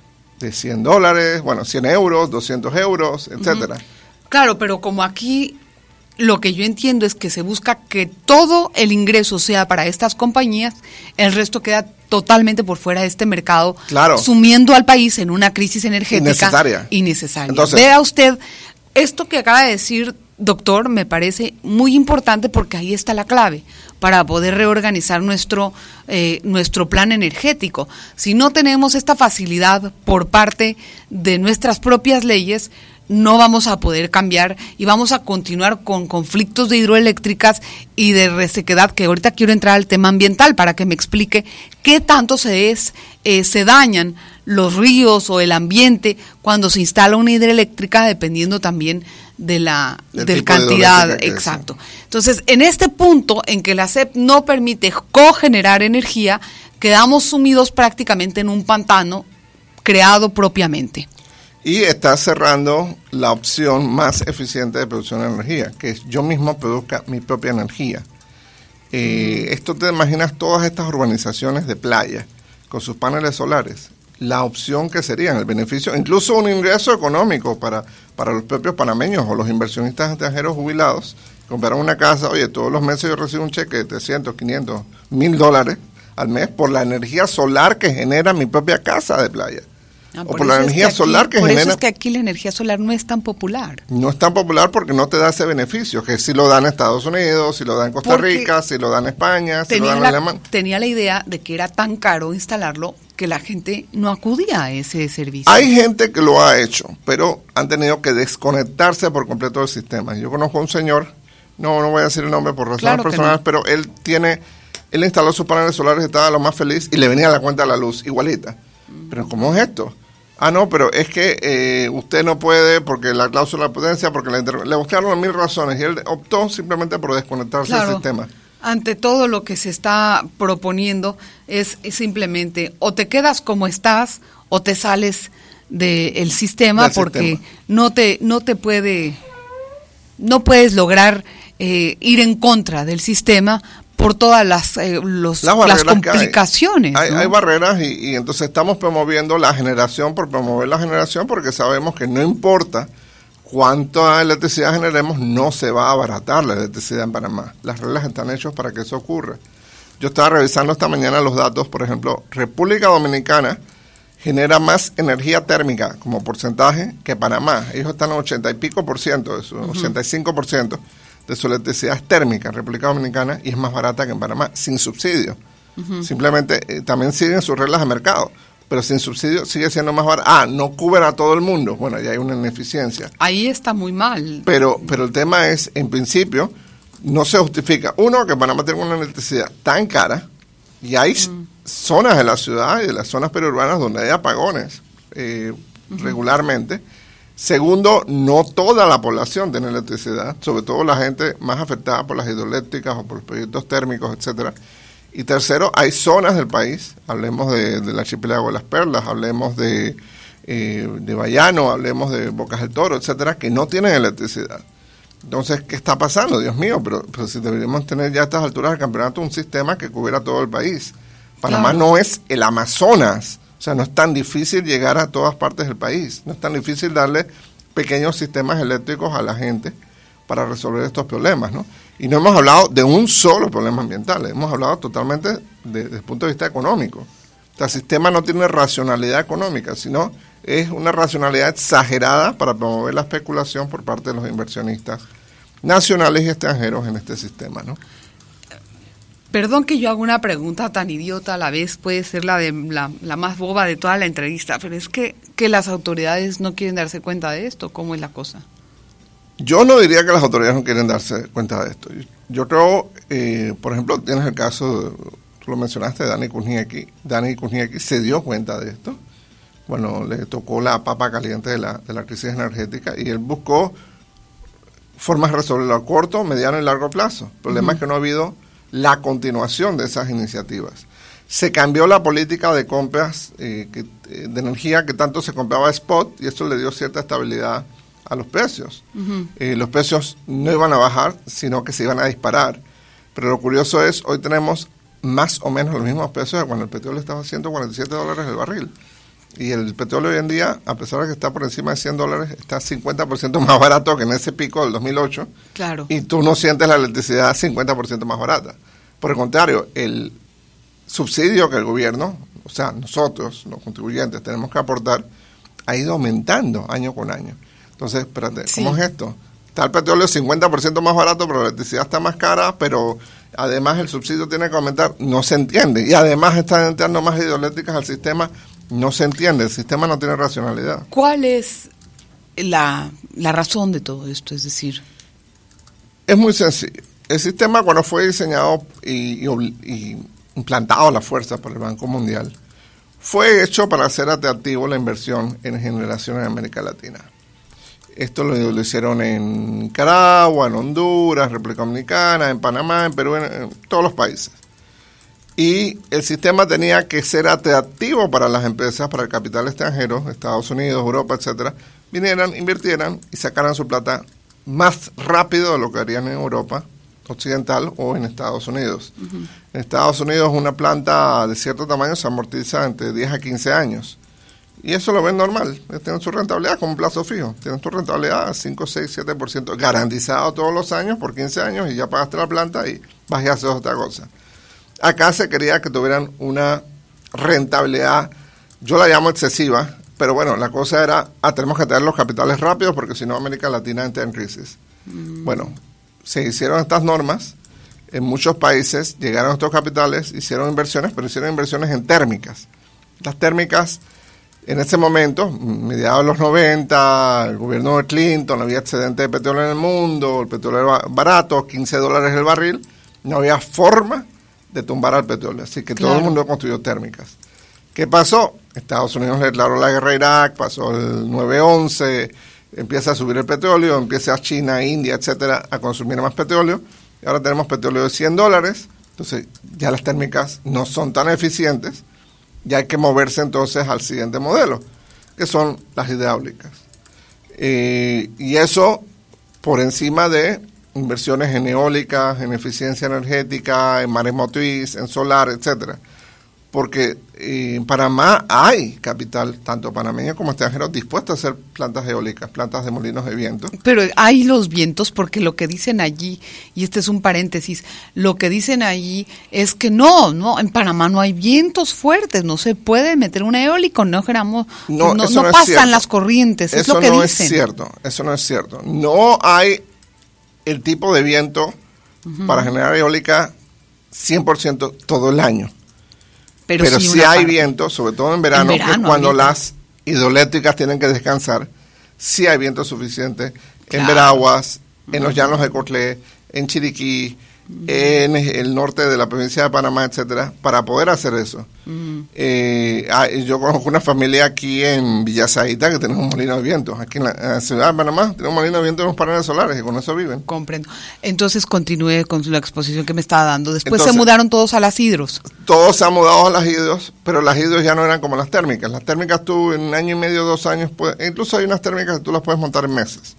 de cien dólares, bueno, cien euros, doscientos euros, etcétera. Uh-huh. Claro, pero como aquí... Lo que yo entiendo es que se busca que todo el ingreso sea para estas compañías, el resto queda totalmente por fuera de este mercado, claro, sumiendo al país en una crisis energética innecesaria. innecesaria. Entonces, vea usted, esto que acaba de decir, doctor, me parece muy importante porque ahí está la clave para poder reorganizar nuestro, eh, nuestro plan energético. Si no tenemos esta facilidad por parte de nuestras propias leyes, no vamos a poder cambiar y vamos a continuar con conflictos de hidroeléctricas y de resequedad, que ahorita quiero entrar al tema ambiental para que me explique qué tanto se, es, eh, se dañan los ríos o el ambiente cuando se instala una hidroeléctrica, dependiendo también de la del cantidad, de exacto. Entonces, en este punto en que la S E P no permite cogenerar energía, quedamos sumidos prácticamente en un pantano creado propiamente. Y está cerrando la opción más eficiente de producción de energía, que es yo mismo produzca mi propia energía. Eh, mm. Esto te imaginas todas estas urbanizaciones de playa con sus paneles solares, la opción que serían, el beneficio, incluso un ingreso económico para, para los propios panameños o los inversionistas extranjeros jubilados compraron una casa, oye, todos los meses yo recibo un cheque de trescientos, quinientos, mil dólares al mes por la energía solar que genera mi propia casa de playa. Ah, o por por la energía es que solar aquí, que por genera... Por eso es que aquí la energía solar no es tan popular. No es tan popular porque no te da ese beneficio, que si lo dan en Estados Unidos, si lo dan en Costa Porque Rica, si lo dan en España, si lo tenía dan en la, Alemania. tenía la idea de que era tan caro instalarlo que la gente no acudía a ese servicio. Hay gente que lo ha hecho, pero han tenido que desconectarse por completo del sistema. Yo conozco a un señor, no, no voy a decir el nombre por razones Claro que personales, no. pero él tiene, él instaló sus paneles solares y estaba lo más feliz y le venía la cuenta de la luz igualita. Pero ¿cómo es esto? Ah, no, pero es que eh, usted no puede porque la cláusula de potencia, porque la inter... le buscaron mil razones y él optó simplemente por desconectarse Claro, del sistema. Ante todo lo que se está proponiendo es, es simplemente o te quedas como estás o te sales del sistema Del porque sistema. no te no te puede no puedes lograr eh, ir en contra del sistema por todas las eh, los, Las las barreras que hay. complicaciones. Hay, ¿no? hay barreras y, y entonces estamos promoviendo la generación por promover la generación porque sabemos que no importa cuánta electricidad generemos, no se va a abaratar la electricidad en Panamá. Las reglas están hechas para que eso ocurra. Yo estaba revisando esta mañana los datos, por ejemplo, República Dominicana genera más energía térmica como porcentaje que Panamá. Ellos están en ochenta y pico por ciento, de su, uh-huh. ochenta y cinco por ciento de su electricidad es térmica en República Dominicana y es más barata que en Panamá, sin subsidio. Uh-huh. Simplemente eh, también siguen sus reglas de mercado, pero sin subsidio sigue siendo más barato. Ah, no cubren a todo el mundo. Bueno, ya hay una ineficiencia. Ahí está muy mal. Pero, pero el tema es, en principio, no se justifica. Uno, que Panamá tenga una electricidad tan cara y hay uh-huh. zonas de la ciudad y de las zonas periurbanas donde hay apagones eh, uh-huh. regularmente. Segundo, no toda la población tiene electricidad, sobre todo la gente más afectada por las hidroeléctricas o por los proyectos térmicos, etcétera. Y tercero, hay zonas del país, hablemos de, del archipiélago de las Perlas, hablemos de, eh, de Bayano, hablemos de Bocas del Toro, etcétera, que no tienen electricidad. Entonces, ¿qué está pasando? Dios mío, pero, pero si deberíamos tener ya a estas alturas del campeonato un sistema que cubriera todo el país. Panamá claro. no es el Amazonas. O sea, no es tan difícil llegar a todas partes del país. No es tan difícil darle pequeños sistemas eléctricos a la gente para resolver estos problemas, ¿no? Y no hemos hablado de un solo problema ambiental. Hemos hablado totalmente de, desde el punto de vista económico. O sea, el sistema no tiene racionalidad económica, sino es una racionalidad exagerada para promover la especulación por parte de los inversionistas nacionales y extranjeros en este sistema, ¿no? Perdón que yo haga una pregunta tan idiota a la vez, puede ser la de la, la más boba de toda la entrevista, pero es que, que las autoridades no quieren darse cuenta de esto. ¿Cómo es la cosa? Yo no diría que las autoridades no quieren darse cuenta de esto. Yo, yo creo, eh, por ejemplo, tienes el caso, de, tú lo mencionaste, de Dani Kuzniecki. Dani Kuzniecki se dio cuenta de esto. Bueno, le tocó la papa caliente de la, de la crisis energética y él buscó formas de resolverlo a corto, mediano y largo plazo. El problema uh-huh. es que no ha habido la continuación de esas iniciativas. Se cambió la política de compras eh, que, eh, de energía que tanto se compraba a spot y eso le dio cierta estabilidad a los precios. Uh-huh. Eh, los precios no iban a bajar, sino que se iban a disparar. Pero lo curioso es, hoy tenemos más o menos los mismos precios de cuando el petróleo estaba a ciento cuarenta y siete dólares el barril. Y el petróleo hoy en día, a pesar de que está por encima de cien dólares, está cincuenta por ciento más barato que en ese pico del dos mil ocho. Claro. Y tú no sientes la electricidad cincuenta por ciento más barata. Por el contrario, el subsidio que el gobierno, o sea, nosotros, los contribuyentes, tenemos que aportar, ha ido aumentando año con año. Entonces, espérate, sí. ¿cómo es esto? Está el petróleo cincuenta por ciento más barato, pero la electricidad está más cara, pero además el subsidio tiene que aumentar. No se entiende. Y además están entrando más hidroeléctricas al sistema. No se entiende, el sistema no tiene racionalidad. ¿Cuál es la, la razón de todo esto? Es decir, es muy sencillo. El sistema, cuando fue diseñado y, y, y implantado a la fuerza por el Banco Mundial, fue hecho para hacer atractivo la inversión en generación en América Latina. Esto lo, lo hicieron en Nicaragua, en Honduras, República Dominicana, en Panamá, en Perú, en, en todos los países. Y el sistema tenía que ser atractivo para las empresas, para el capital extranjero, Estados Unidos, Europa, etcétera, vinieran, invirtieran y sacaran su plata más rápido de lo que harían en Europa occidental o en Estados Unidos. Uh-huh. En Estados Unidos una planta de cierto tamaño se amortiza entre diez a quince años. Y eso lo ven normal, tienen su rentabilidad con un plazo fijo, tienen tu rentabilidad a cinco, seis, siete por ciento garantizado todos los años por quince años y ya pagaste la planta y vas y haces otra cosa. Acá se quería que tuvieran una rentabilidad, yo la llamo excesiva, pero bueno, la cosa era, ah, tenemos que tener los capitales rápidos porque si no América Latina entra en crisis. Mm. Bueno, se hicieron estas normas, en muchos países llegaron estos capitales, hicieron inversiones, pero hicieron inversiones en térmicas. Las térmicas, en ese momento, mediados de los noventa, el gobierno de Clinton, había excedente de petróleo en el mundo, el petróleo era barato, quince dólares el barril, no había forma de tumbar al petróleo, así que claro, todo el mundo construyó térmicas. ¿Qué pasó? Estados Unidos le declaró la guerra a Irak, pasó el nueve once, empieza a subir el petróleo, empieza China, India, etcétera, a consumir más petróleo, y ahora tenemos petróleo de cien dólares, entonces ya las térmicas no son tan eficientes, ya hay que moverse entonces al siguiente modelo, que son las hidráulicas. Eh, y eso por encima de inversiones en eólicas, en eficiencia energética, en maremotriz, en solar, etcétera. Porque eh, en Panamá hay capital, tanto panameño como extranjero, dispuesto a hacer plantas eólicas, plantas de molinos de viento. Pero hay los vientos, porque lo que dicen allí, y este es un paréntesis, lo que dicen allí es que no, no, en Panamá no hay vientos fuertes, no se puede meter una eólica, no generamos, no, no, no, no pasan las corrientes, es eso lo que no dicen. Es cierto, eso no es cierto. No hay el tipo de viento uh-huh. para generar eólica cien por ciento todo el año. Pero, Pero sí, sí hay parte. viento, sobre todo en verano, en verano que es cuando viento. Las hidroeléctricas tienen que descansar, sí hay viento suficiente claro. en Veraguas, uh-huh. en los llanos de Cotlé, en Chiriquí, uh-huh. en el norte de la provincia de Panamá, etcétera, para poder hacer eso. Uh-huh. Eh, yo conozco una familia aquí en Villasaita que tenemos un molino de viento. Aquí en la, en la ciudad de Panamá tenemos un molino de viento y unos paneles solares y con eso viven. Comprendo. Entonces continúe con la exposición que me estaba dando. Después Entonces, se mudaron todos a las hidros. Todos se han mudado a las hidros, pero las hidros ya no eran como las térmicas. Las térmicas tú en un año y medio, dos años, puedes, incluso hay unas térmicas que tú las puedes montar en meses.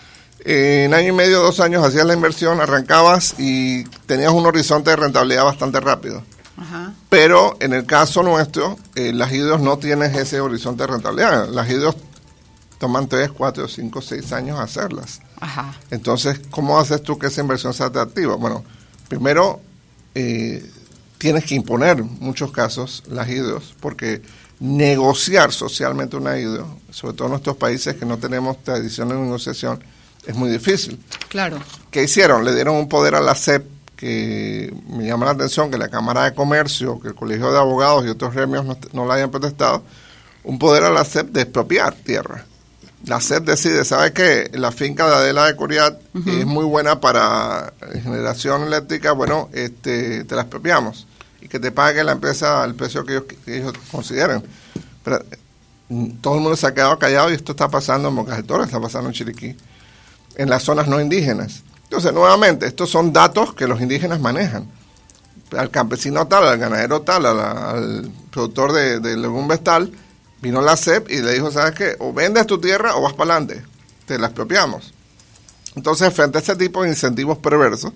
Eh, en año y medio, dos años hacías la inversión, arrancabas y tenías un horizonte de rentabilidad bastante rápido. Ajá. Pero en el caso nuestro, eh, las hidros no tienen ese horizonte de rentabilidad. Las hidros toman tres, cuatro, cinco, seis años hacerlas. Ajá. Entonces, ¿cómo haces tú que esa inversión sea atractiva? Bueno, primero, eh, tienes que imponer, en muchos casos, las hidros, porque negociar socialmente una hidro, sobre todo en nuestros países que no tenemos tradición de negociación, es muy difícil. Claro. ¿Qué hicieron? Le dieron un poder a la C E P que me llama la atención que la Cámara de Comercio, que el Colegio de Abogados y otros gremios no, no la hayan protestado, un poder a la C E P de expropiar tierra. La C E P decide, ¿sabe qué? La finca de Adela de Coriat uh-huh. es muy buena para generación eléctrica, bueno, este, te la expropiamos y que te pague la empresa el precio que ellos, que ellos consideren. Pero todo el mundo se ha quedado callado y esto está pasando en Bocas del Toro, está pasando en Chiriquí, en las zonas no indígenas. Entonces, nuevamente, estos son datos que los indígenas manejan. Al campesino tal, al ganadero tal, al, al productor de, de legumbres tal, vino la C E P y le dijo, ¿sabes qué? O vendes tu tierra o vas para adelante, te la expropiamos. Entonces, frente a este tipo de incentivos perversos,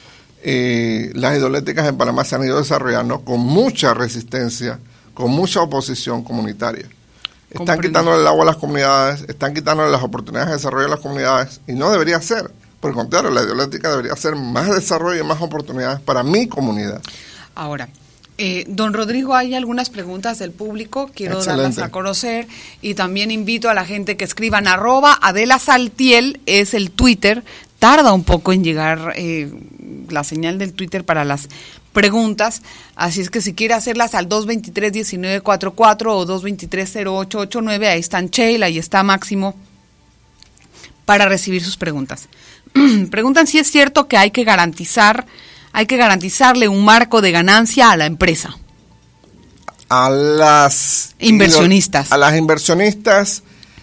eh, las hidroeléctricas en Panamá se han ido desarrollando con mucha resistencia, con mucha oposición comunitaria. Están Comprendo. quitándole el agua a las comunidades, están quitándole las oportunidades de desarrollo a las comunidades, y no debería ser. Por el contrario, la hidroeléctrica debería ser más desarrollo y más oportunidades para mi comunidad. Ahora, eh, don Rodrigo, hay algunas preguntas del público, quiero Excelente. darlas a conocer, y también invito a la gente que escriban arroba Adela Saltiel, es el Twitter, tarda un poco en llegar eh, la señal del Twitter para las preguntas, así es que si quiere hacerlas al dos veintitrés, diecinueve cuarenta y cuatro o dos veintitrés, cero ocho ochenta y nueve, ahí están Sheila, ahí está Máximo, para recibir sus preguntas. Preguntan si es cierto que hay que garantizar, hay que garantizarle un marco de ganancia a la empresa. A las inversionistas. A las inversionistas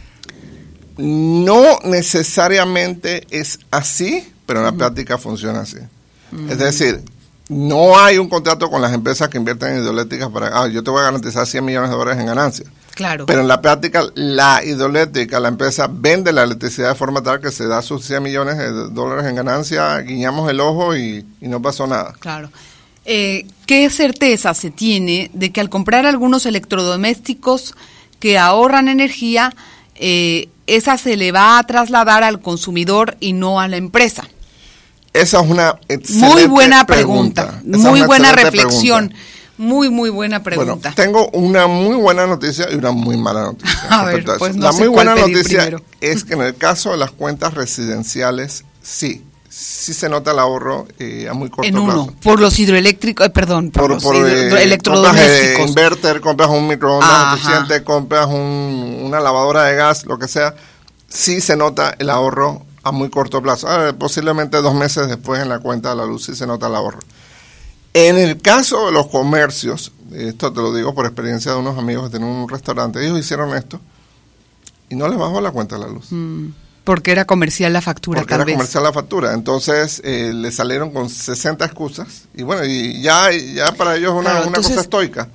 no necesariamente es así, pero en la uh-huh. práctica funciona así. Uh-huh. Es decir, no hay un contrato con las empresas que invierten en hidroeléctricas para, ah, yo te voy a garantizar cien millones de dólares en ganancia. Claro. Pero en la práctica, la hidroeléctrica, la empresa vende la electricidad de forma tal que se da sus cien millones de dólares en ganancia, guiñamos el ojo y, y no pasó nada. Claro. Eh, ¿Qué certeza se tiene de que al comprar algunos electrodomésticos que ahorran energía, eh, esa se le va a trasladar al consumidor y no a la empresa. Esa es una excelente muy buena pregunta, pregunta. muy buena reflexión, pregunta. muy muy buena pregunta. Bueno, tengo una muy buena noticia y una muy mala noticia. A ver, pues no la sé muy buena noticia primero. es que en el caso de las cuentas residenciales, sí, sí se nota el ahorro eh, a muy corto en uno, plazo. por los hidroeléctricos, eh, perdón, por, por los por, hidro, eh, electrodomésticos. Compras eh, inverter, compras un microondas eficiente, compras un, una lavadora de gas, lo que sea, sí se nota el ahorro a muy corto plazo. Ah, posiblemente dos meses después en la cuenta de la luz sí se nota el ahorro. En el caso de los comercios, esto te lo digo por experiencia de unos amigos que tienen un restaurante, ellos hicieron esto y no les bajó la cuenta de la luz. Mm, porque era comercial la factura, Porque tal era vez. comercial la factura. Entonces, eh, le salieron con sesenta excusas. Y bueno, y ya, ya para ellos es una, Claro, una entonces, cosa estoica.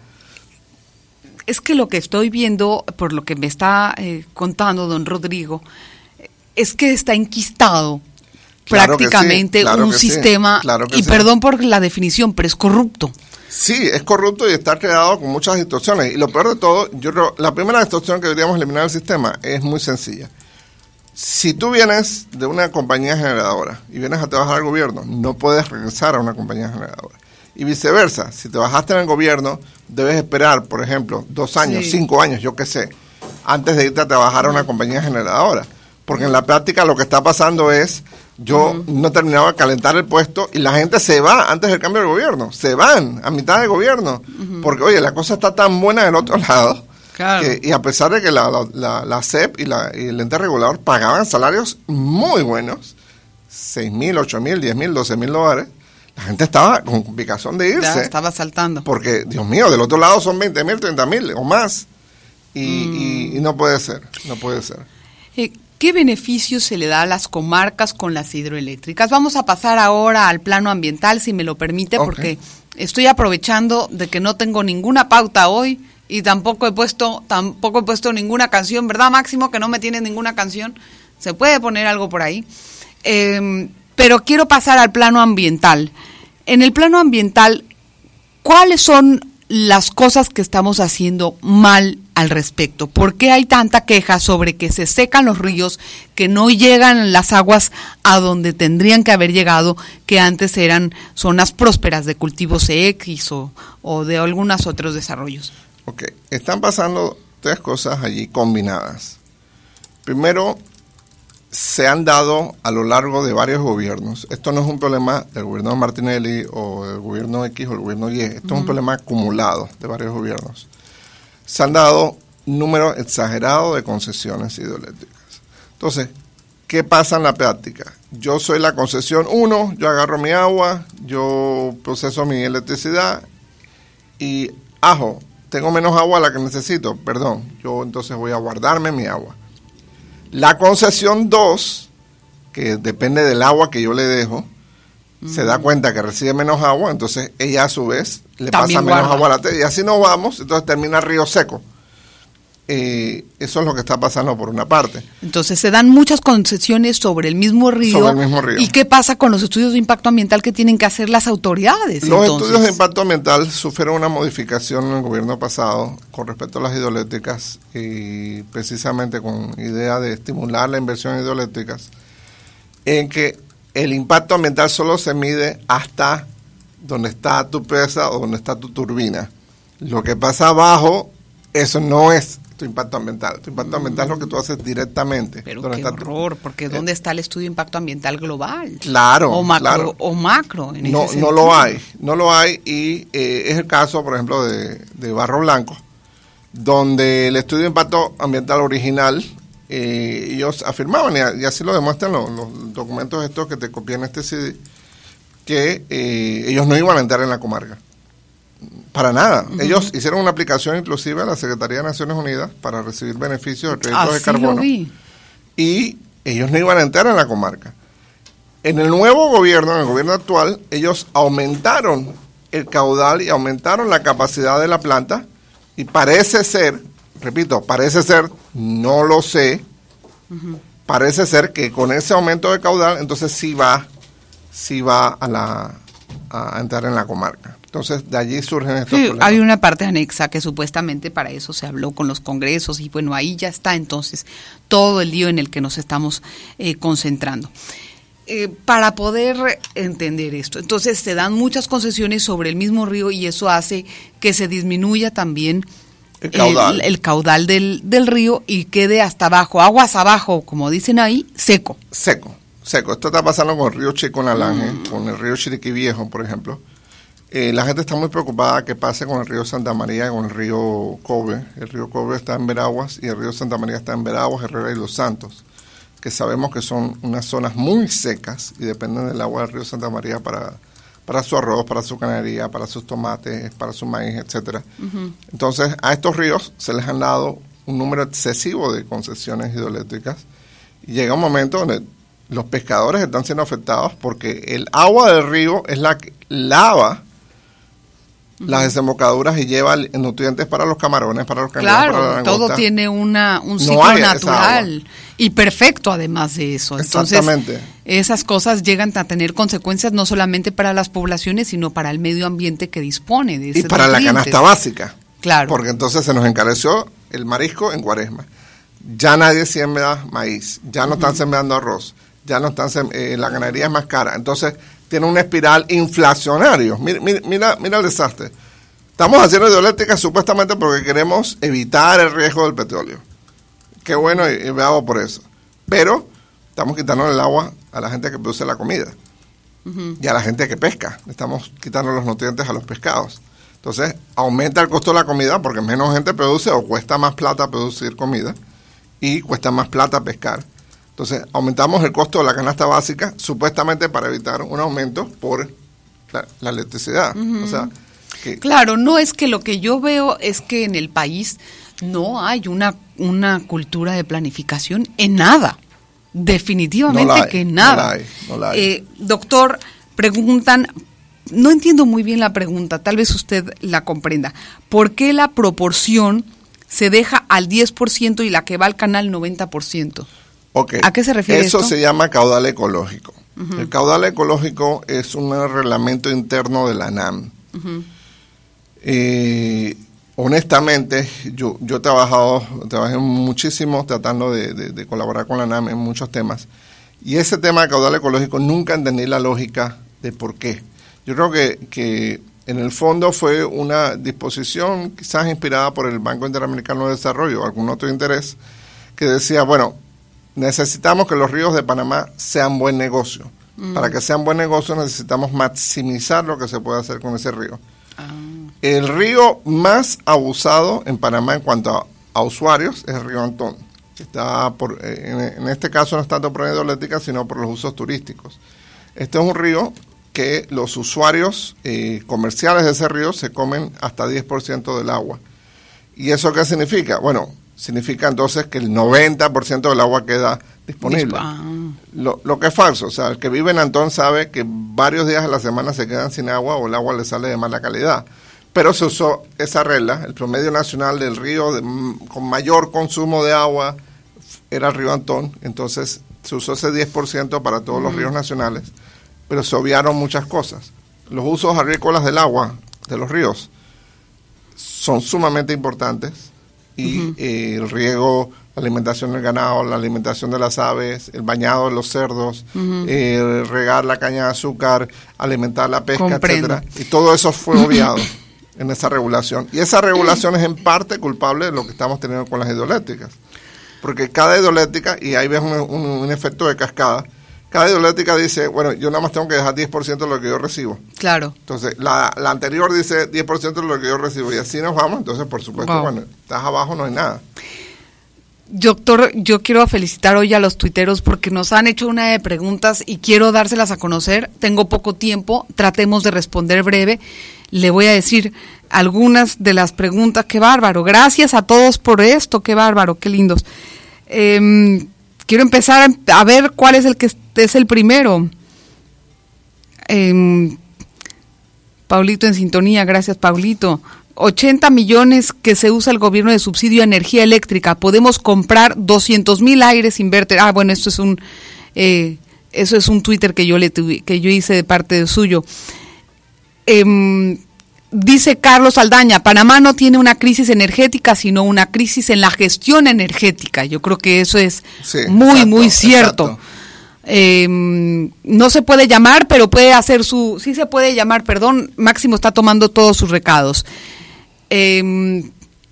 Es que lo que estoy viendo, por lo que me está eh, contando don Rodrigo, es que está enquistado Claro prácticamente sí, claro un sistema, sí, claro y sí. perdón por la definición, pero es corrupto. Sí, es corrupto y está creado con muchas distorsiones. Y lo peor de todo, yo creo, la primera distorsión que deberíamos eliminar del sistema es muy sencilla. Si tú vienes de una compañía generadora y vienes a trabajar al gobierno, no puedes regresar a una compañía generadora. Y viceversa, si te bajaste en el gobierno, debes esperar, por ejemplo, dos años, sí. cinco años, yo qué sé, antes de irte a trabajar a una compañía generadora. Porque en la práctica lo que está pasando es, yo uh-huh. no terminaba de calentar el puesto y la gente se va antes del cambio de gobierno, se van a mitad de gobierno, uh-huh. porque oye, la cosa está tan buena del otro lado, claro. que, y a pesar de que la, la, la, la C E P y, la, y el ente regulador pagaban salarios muy buenos, seis mil, ocho mil, diez mil, doce mil dólares, la gente estaba con picazón de irse. Ya estaba saltando. Porque, Dios mío, del otro lado son veinte mil, treinta mil o más, y, mm. y, y no puede ser, no puede ser. Eh, ¿Qué beneficios se le da a las comarcas con las hidroeléctricas? Vamos a pasar ahora al plano ambiental, si me lo permite, okay. porque estoy aprovechando de que no tengo ninguna pauta hoy y tampoco he puesto tampoco he puesto ninguna canción, ¿verdad, Máximo? Que no me tiene ninguna canción. Se puede poner algo por ahí. Eh, pero quiero pasar al plano ambiental. En el plano ambiental, ¿cuáles son las cosas que estamos haciendo mal al respecto? ¿Por qué hay tanta queja sobre que se secan los ríos, que no llegan las aguas a donde tendrían que haber llegado, que antes eran zonas prósperas de cultivos X o, o de algunos otros desarrollos? Ok, están pasando tres cosas allí combinadas. Primero, se han dado a lo largo de varios gobiernos. Esto no es un problema del gobierno de Martinelli o del gobierno X o del gobierno Y. Esto uh-huh. es un problema acumulado de varios gobiernos. Se han dado un número exagerado de concesiones hidroeléctricas. Entonces, ¿qué pasa en la práctica? Yo soy la concesión uno, yo agarro mi agua, yo proceso mi electricidad y, ajo, tengo menos agua a la que necesito, perdón, yo entonces voy a guardarme mi agua. La concesión dos, que depende del agua que yo le dejo, mm. se da cuenta que recibe menos agua, entonces ella a su vez le También pasa menos guarda. agua a la tierra. Y así nos vamos, entonces termina el río seco. Eh, eso es lo que está pasando por una parte. Entonces se dan muchas concesiones sobre el mismo río. Sobre el mismo río. ¿Y qué pasa con los estudios de impacto ambiental que tienen que hacer las autoridades? Los entonces? estudios de impacto ambiental sufrieron una modificación en el gobierno pasado con respecto a las hidroeléctricas y precisamente con idea de estimular la inversión en hidroeléctricas, en que el impacto ambiental solo se mide hasta donde está tu presa o donde está tu turbina. Lo que pasa abajo, eso no es tu impacto ambiental. Tu impacto mm. ambiental es lo que tú haces directamente. Pero qué horror, tu... porque ¿dónde eh. está el estudio de impacto ambiental global? Claro, o macro, claro. O macro. En no, ese no lo hay, no lo hay y eh, es el caso, por ejemplo, de, de Barro Blanco, donde el estudio de impacto ambiental original, eh, ellos afirmaban, y, y así lo demuestran los, los documentos estos que te copié en este C D, que eh, ellos no iban a entrar en la comarca. Para nada. Uh-huh. Ellos hicieron una aplicación inclusive a la Secretaría de Naciones Unidas para recibir beneficios de créditos Así de carbono. Lo vi. Y ellos no iban a entrar en la comarca. En el nuevo gobierno, en el gobierno actual, ellos aumentaron el caudal y aumentaron la capacidad de la planta y parece ser, repito, parece ser, no lo sé, uh-huh. parece ser que con ese aumento de caudal, entonces sí va, sí va a, la, a entrar en la comarca. Entonces, de allí surgen estos sí, problemas. hay una parte anexa que supuestamente para eso se habló con los congresos y bueno, ahí ya está entonces todo el lío en el que nos estamos eh, concentrando. Eh, para poder entender esto, entonces se dan muchas concesiones sobre el mismo río y eso hace que se disminuya también el caudal, el, el caudal del, del río y quede hasta abajo, aguas abajo, como dicen ahí, seco. Seco, seco. Esto está pasando con el río Chico Nalange, mm. con el río Chiriquí Viejo, por ejemplo. Eh, la gente está muy preocupada que pase con el río Santa María y con el río Cobre. El río Cobre está en Veraguas y el río Santa María está en Veraguas, Herrera y Los Santos, que sabemos que son unas zonas muy secas y dependen del agua del río Santa María para, para su arroz, para su canadería, para sus tomates, para su maíz, etcétera. Uh-huh. Entonces, a estos ríos se les han dado un número excesivo de concesiones hidroeléctricas y llega un momento donde los pescadores están siendo afectados porque el agua del río es la que lava uh-huh. las desembocaduras y lleva nutrientes para los camarones, para los cangrejos, claro, para la langosta. Todo tiene una, un ciclo no natural y perfecto además de eso. Entonces, exactamente. Esas cosas llegan a tener consecuencias no solamente para las poblaciones, sino para el medio ambiente que dispone de y para nutrientes. La canasta básica. Claro. Porque entonces se nos encareció el marisco en Cuaresma. Ya nadie siembra maíz, ya no uh-huh. están sembrando arroz, ya no están sem- eh, la ganadería es más cara. Entonces tiene una espiral inflacionaria. Mira, mira, mira el desastre. Estamos haciendo hidroeléctricas supuestamente porque queremos evitar el riesgo del petróleo. Qué bueno y, y bravo por eso. Pero estamos quitando el agua a la gente que produce la comida uh-huh. y a la gente que pesca. Estamos quitando los nutrientes a los pescados. Entonces aumenta el costo de la comida porque menos gente produce o cuesta más plata producir comida y cuesta más plata pescar. Entonces aumentamos el costo de la canasta básica supuestamente para evitar un aumento por la, la electricidad. Uh-huh. O sea, que claro, no es que lo que yo veo es que en el país no hay una, una cultura de planificación en nada. Definitivamente no la hay, que nada. No la hay, no la hay. Eh, doctor, preguntan, no entiendo muy bien la pregunta, tal vez usted la comprenda. ¿Por qué la proporción se deja al diez por ciento y la que va al canal noventa por ciento? Okay. ¿A qué se refiere Eso esto? se llama caudal ecológico. Uh-huh. El caudal ecológico es un reglamento interno de la N A M. Uh-huh. Eh, honestamente, yo, yo he trabajado, trabajé muchísimo tratando de, de, de colaborar con la N A M en muchos temas. Y ese tema de caudal ecológico nunca entendí la lógica de por qué. Yo creo que, que en el fondo fue una disposición quizás inspirada por el Banco Interamericano de Desarrollo o algún otro interés que decía, bueno, necesitamos que los ríos de Panamá sean buen negocio. Mm. Para que sean buen negocio necesitamos maximizar lo que se puede hacer con ese río. Ah. El río más abusado en Panamá en cuanto a, a usuarios es el río Antón. Que está por, en, en este caso no es tanto por hidroeléctrica, sino por los usos turísticos. Este es un río que los usuarios eh, comerciales de ese río se comen hasta diez por ciento del agua. ¿Y eso qué significa? Bueno, significa entonces que el noventa por ciento del agua queda disponible. Ah. Lo, lo que es falso, o sea, el que vive en Antón sabe que varios días a la semana se quedan sin agua o el agua le sale de mala calidad. Pero se usó esa regla, el promedio nacional del río de, con mayor consumo de agua era el río Antón, entonces se usó ese diez por ciento para todos uh-huh. los ríos nacionales, pero se obviaron muchas cosas. Los usos agrícolas del agua, de los ríos, son sumamente importantes y uh-huh. eh, el riego, la alimentación del ganado, la alimentación de las aves, el bañado de los cerdos, uh-huh. eh, regar la caña de azúcar, alimentar la pesca, Comprendo. etcétera. Y todo eso fue obviado en esa regulación. Y esa regulación es en parte culpable de lo que estamos teniendo con las hidroeléctricas. Porque cada hidroeléctrica, y ahí ves un, un, un efecto de cascada, cada hidroeléctrica dice, bueno, yo nada más tengo que dejar diez por ciento de lo que yo recibo. Claro. Entonces, la, la anterior dice diez por ciento de lo que yo recibo, y así nos vamos. Entonces, por supuesto, wow. Bueno, estás abajo, no hay nada. Doctor, yo quiero felicitar hoy a los tuiteros porque nos han hecho una de preguntas y quiero dárselas a conocer. Tengo poco tiempo, tratemos de responder breve. Le voy a decir algunas de las preguntas. ¡Qué bárbaro! Gracias a todos por esto, qué bárbaro, qué lindos. Eh, quiero empezar a ver cuál es el que es el primero. Eh, Paulito en sintonía, gracias Paulito. ochenta millones que se usa el gobierno de subsidio a energía eléctrica. Podemos comprar doscientos mil aires inverter. Ah, bueno, esto es un eh, eso es un Twitter que yo le tuve, que yo hice de parte de suyo. Eh, dice Carlos Aldaña, Panamá no tiene una crisis energética, sino una crisis en la gestión energética. Yo creo que eso es sí, muy, exacto, muy cierto. Eh, no se puede llamar, pero puede hacer su... Sí se puede llamar, perdón, Máximo está tomando todos sus recados. Eh,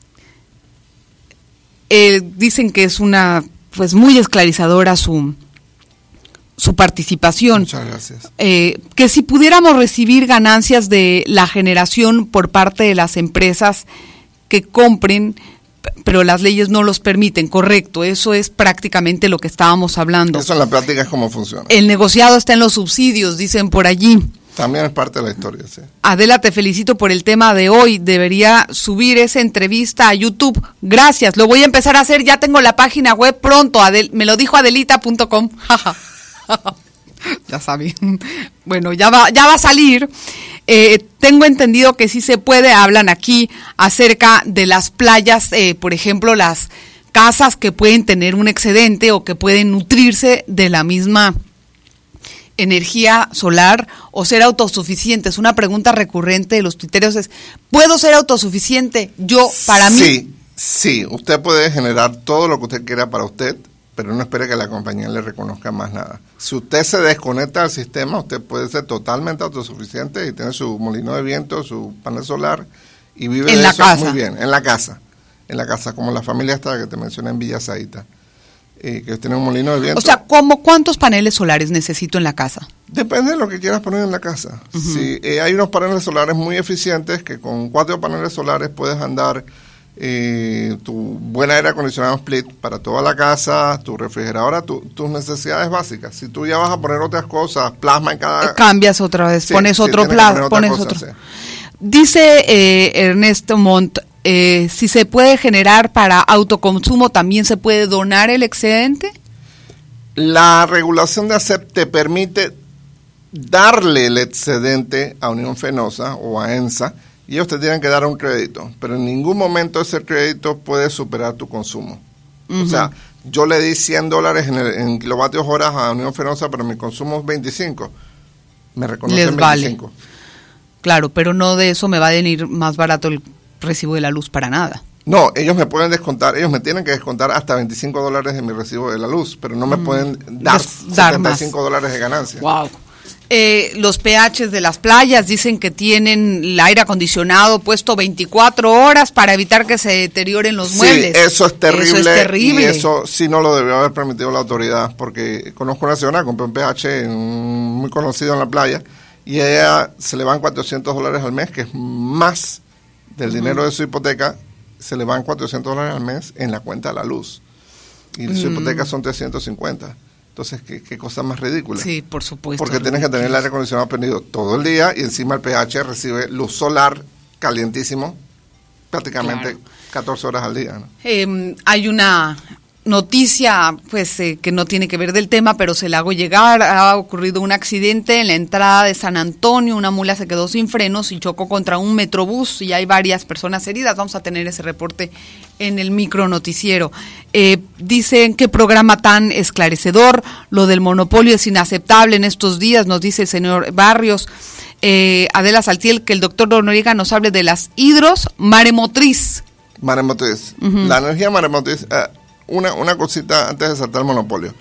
eh, dicen que es una, pues muy esclarecedora su... su participación. Muchas gracias. Eh, que si pudiéramos recibir ganancias de la generación por parte de las empresas que compren, pero las leyes no los permiten, correcto, eso es prácticamente lo que estábamos hablando. Eso en la práctica es cómo funciona. El negociado está en los subsidios, dicen por allí. También es parte de la historia, sí. Adela, te felicito por el tema de hoy. Debería subir esa entrevista a YouTube. Gracias, lo voy a empezar a hacer. Ya tengo la página web pronto. Adel, me lo dijo adelita punto com. Ya saben. Bueno, ya va, ya va a salir. Eh, tengo entendido que sí se puede. Hablan aquí acerca de las playas, eh, por ejemplo, las casas que pueden tener un excedente o que pueden nutrirse de la misma energía solar o ser autosuficientes. Una pregunta recurrente de los tuiteros es, ¿puedo ser autosuficiente yo para mí? Sí, sí, usted puede generar todo lo que usted quiera para usted, pero no espere que la compañía le reconozca más nada. Si usted se desconecta del sistema, usted puede ser totalmente autosuficiente y tener su molino de viento, su panel solar y vive en de la eso casa. Muy bien, en la casa, en la casa, como la familia esta que te mencioné en Villa Saíta. Eh, que tiene un molino de viento. O sea, ¿cómo, ¿cuántos paneles solares necesito en la casa? Depende de lo que quieras poner en la casa. Uh-huh. Si eh, hay unos paneles solares muy eficientes que con cuatro paneles solares puedes andar eh, tu buen aire acondicionado split para toda la casa, tu refrigeradora, tu, tus necesidades básicas. Si tú ya vas a poner otras cosas, plasma en cada... Cambias otra vez, sí, pones sí, otro plasma, pones cosa, otro... Sí. Dice eh, Ernesto Montt, Eh, si se puede generar para autoconsumo, ¿también se puede donar el excedente? La regulación de A C E P te permite darle el excedente a Unión Fenosa o a ENSA y ellos te tienen que dar un crédito, pero en ningún momento ese crédito puede superar tu consumo. Uh-huh. O sea, yo le di cien dólares en, el, en kilovatios horas a Unión Fenosa, pero mi consumo es veinticinco. Me reconocen veinticinco. Vale. Claro, pero no de eso me va a venir más barato el recibo de la luz para nada. No, ellos me pueden descontar, ellos me tienen que descontar hasta veinticinco dólares de mi recibo de la luz, pero no me mm, pueden dar, dar setenta y cinco dólares de ganancia. Wow. Eh, los pHs de las playas dicen que tienen el aire acondicionado puesto veinticuatro horas para evitar que se deterioren los sí, muebles. Eso es terrible. Eso es terrible. Y eso sí no lo debió haber permitido la autoridad, porque conozco una señora que compró un pH muy conocido en la playa y a ella se le van cuatrocientos dólares al mes, que es más del dinero de su hipoteca, se le van cuatrocientos dólares al mes en la cuenta de la luz. Y mm. su hipoteca son trescientos cincuenta. Entonces, ¿qué, qué cosa más ridícula? Sí, por supuesto. Porque tienes que tener el aire acondicionado prendido todo el día y encima el pH recibe luz solar calientísimo prácticamente claro. catorce horas al día, ¿no? Eh, hay una noticia pues eh, que no tiene que ver del tema, pero se la hago llegar. Ha ocurrido un accidente en la entrada de San Antonio, una mula se quedó sin frenos y chocó contra un metrobús y hay varias personas heridas. Vamos a tener ese reporte en el micro noticiero. Eh, dicen qué programa tan esclarecedor, lo del monopolio es inaceptable en estos días, nos dice el señor Barrios. eh, Adela Saltiel, que el doctor Noriega nos hable de las hidros maremotriz. Maremotriz, uh-huh. La energía maremotriz, eh, Una, una cosita antes de saltar el monopolio.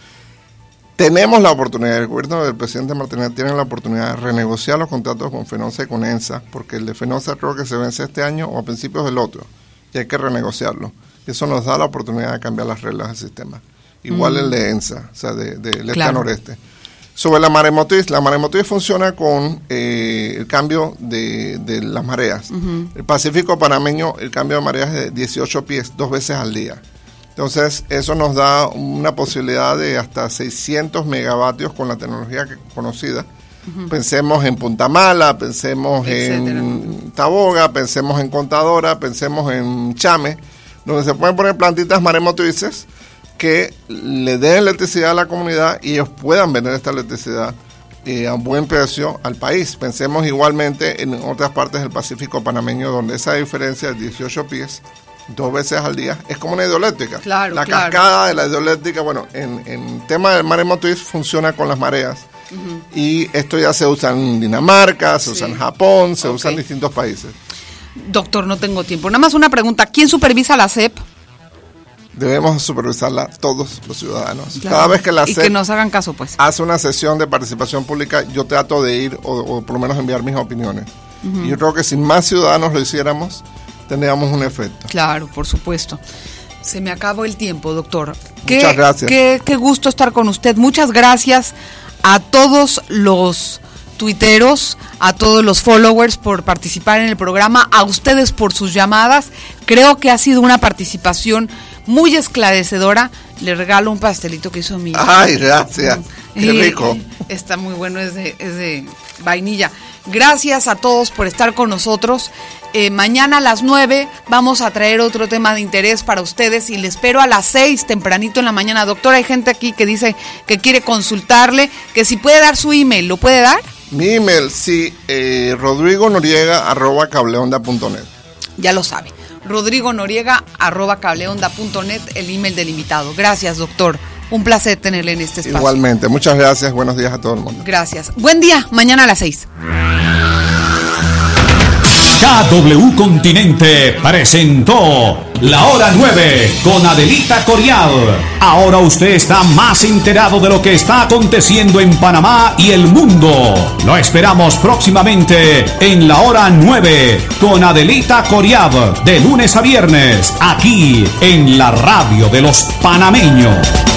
Tenemos la oportunidad, el gobierno del presidente Martínez tiene la oportunidad de renegociar los contratos con Fenosa y con ENSA, porque el de Fenosa creo que se vence este año o a principios del otro, y hay que renegociarlo. Eso nos da la oportunidad de cambiar las reglas del sistema. Igual mm. el de ENSA, o sea, de, de, del este a noreste. Sobre la maremotriz, la maremotriz funciona con eh, el cambio de, de las mareas. Uh-huh. El Pacífico panameño, el cambio de mareas es de dieciocho pies, dos veces al día. Entonces, eso nos da una posibilidad de hasta seiscientos megavatios con la tecnología que, conocida. Uh-huh. Pensemos en Punta Mala, pensemos etcétera. En Taboga, pensemos en Contadora, pensemos en Chame, donde se pueden poner plantitas maremotrices que le den electricidad a la comunidad y ellos puedan vender esta electricidad eh, a un buen precio al país. Pensemos igualmente en otras partes del Pacífico panameño, donde esa diferencia de dieciocho pies dos veces al día, es como una hidroeléctrica. Claro, la claro. cascada de la hidroeléctrica, bueno, en, en tema del maremotriz funciona con las mareas. Uh-huh. Y esto ya se usa en Dinamarca, se sí. usa en Japón, se okay. usa en distintos países. Doctor, no tengo tiempo. Nada más una pregunta. ¿Quién supervisa la S E P? Debemos supervisarla todos los ciudadanos. Claro. Cada vez que la y S E P que nos hagan caso, pues. hace una sesión de participación pública, yo trato de ir o, o por lo menos enviar mis opiniones. Uh-huh. Y yo creo que si más ciudadanos lo hiciéramos, tendríamos un efecto. Claro, por supuesto. Se me acabó el tiempo, doctor. Qué, Muchas gracias. Qué, qué gusto estar con usted. Muchas gracias a todos los tuiteros, a todos los followers por participar en el programa, a ustedes por sus llamadas. Creo que ha sido una participación muy esclarecedora. Le regalo un pastelito que hizo mi... Ay, gracias. Qué rico. Eh, está muy bueno, es de, es de vainilla. Gracias a todos por estar con nosotros. Eh, mañana a las nueve vamos a traer otro tema de interés para ustedes y les espero a las seis tempranito en la mañana. Doctor, hay gente aquí que dice que quiere consultarle, que si puede dar su email, ¿lo puede dar? Mi email, sí, eh, rodrigo noriega arroba cableonda punto net. Ya lo sabe, rodrigo noriega arroba cableonda punto net, el email del invitado. Gracias, doctor. Un placer tenerle en este espacio. Igualmente, muchas gracias, buenos días a todo el mundo. Gracias. Buen día, mañana a las seis. K W Continente presentó La Hora nueve con Adelita Coriad. Ahora usted está más enterado de lo que está aconteciendo en Panamá y el mundo. Lo esperamos próximamente en La Hora nueve con Adelita Coriad, de lunes a viernes, aquí en la radio de los panameños.